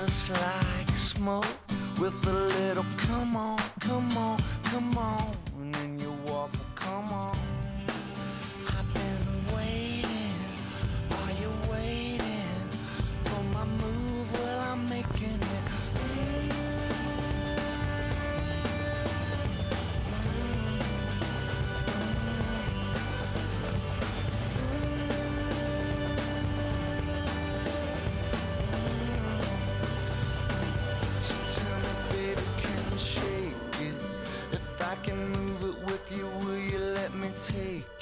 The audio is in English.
just like smoke with a little come on, come on, come on, and then you walk, come on. I've been waiting, are you waiting for my move? Well, I'm making it. I can move it with you, will you let me take